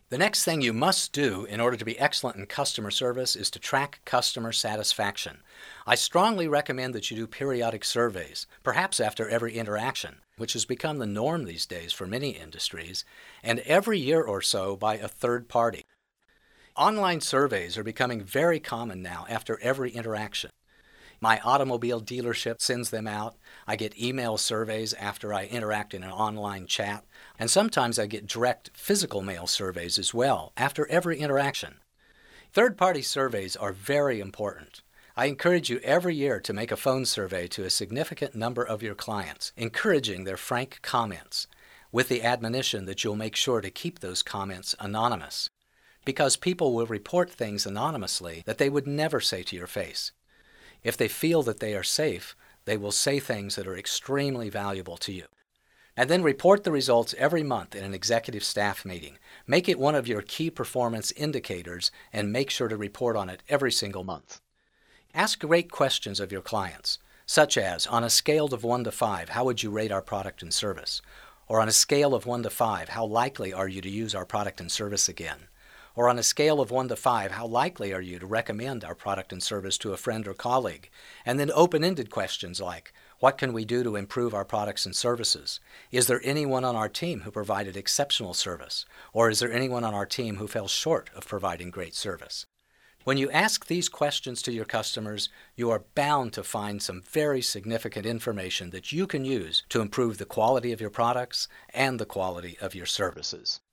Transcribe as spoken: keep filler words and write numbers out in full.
The next thing you must do in order to be excellent in customer service is to track customer satisfaction. I strongly recommend that you do periodic surveys, perhaps after every interaction, which has become the norm these days for many industries, and every year or so by a third party. Online surveys are becoming very common now after every interaction. My automobile dealership sends them out. I get email surveys after I interact in an online chat. And sometimes I get direct physical mail surveys as well after every interaction. Third-party surveys are very important. I encourage you every year to make a phone survey to a significant number of your clients, encouraging their frank comments, with the admonition that you'll make sure to keep those comments anonymous. Because people will report things anonymously that they would never say to your face. If they feel that they are safe, they will say things that are extremely valuable to you. And then report the results every month in an executive staff meeting. Make it one of your key performance indicators and make sure to report on it every single month. Ask great questions of your clients, such as, on a scale of one to five, how would you rate our product and service? Or on a scale of one to five, how likely are you to use our product and service again? Or on a scale of one to five, how likely are you to recommend our product and service to a friend or colleague? And then open-ended questions like, what can we do to improve our products and services? Is there anyone on our team who provided exceptional service? Or is there anyone on our team who fell short of providing great service? When you ask these questions to your customers, you are bound to find some very significant information that you can use to improve the quality of your products and the quality of your services.